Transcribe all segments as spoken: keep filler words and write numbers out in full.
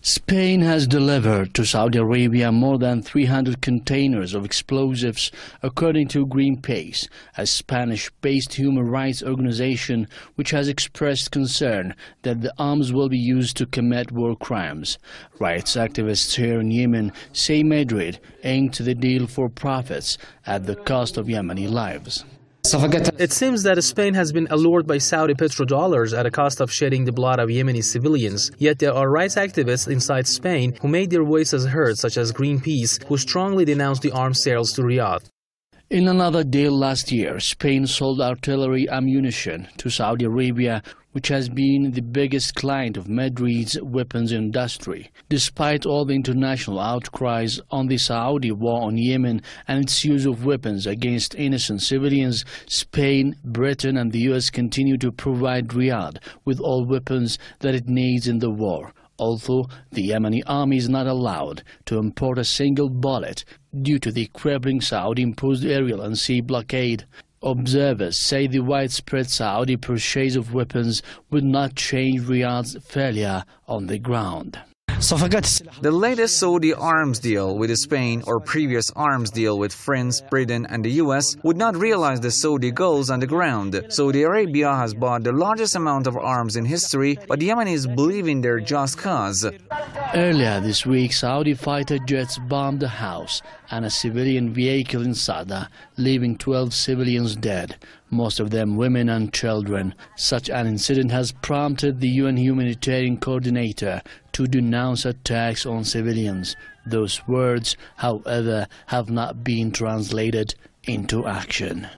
Spain has delivered to Saudi Arabia more than three hundred containers of explosives, according to Greenpeace, a Spanish-based human rights organization which has expressed concern that the arms will be used to commit war crimes. Rights activists here in Yemen say Madrid inked the deal for profits at the cost of Yemeni lives. It seems that Spain has been allured by Saudi petrodollars at a cost of shedding the blood of Yemeni civilians. Yet there are rights activists inside Spain who made their voices heard, such as Greenpeace, who strongly denounced the arms sales to Riyadh. In another deal last year, Spain sold artillery ammunition to Saudi Arabia, which has been the biggest client of Madrid's weapons industry. Despite all the international outcries on the Saudi war on Yemen and its use of weapons against innocent civilians, Spain, Britain and the U S continue to provide Riyadh with all weapons that it needs in the war, although the Yemeni army is not allowed to import a single bullet due to the crippling Saudi-imposed aerial and sea blockade. Observers say the widespread Saudi purchase of weapons would not change Riyadh's failure on the ground. The latest Saudi arms deal with Spain or previous arms deal with France, Britain and the U S would not realize the Saudi goals on the ground. Saudi Arabia has bought the largest amount of arms in history, but the Yemenis believe in their just cause. Earlier this week, Saudi fighter jets bombed a house and a civilian vehicle in Sada, leaving twelve civilians dead, most of them women and children. Such an incident has prompted the U N humanitarian coordinator to denounce attacks on civilians. Those words, however, have not been translated into action.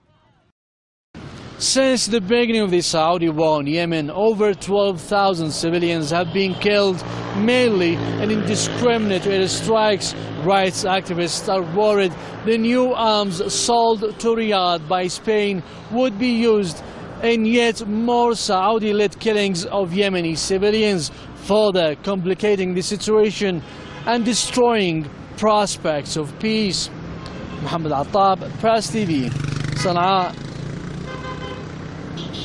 Since the beginning of the Saudi war in Yemen, over twelve thousand civilians have been killed, mainly in indiscriminate airstrikes. Rights activists are worried the new arms sold to Riyadh by Spain would be used in yet more Saudi-led killings of Yemeni civilians, further complicating the situation and destroying prospects of peace. Mohammed Attab, Press T V, Sana'a.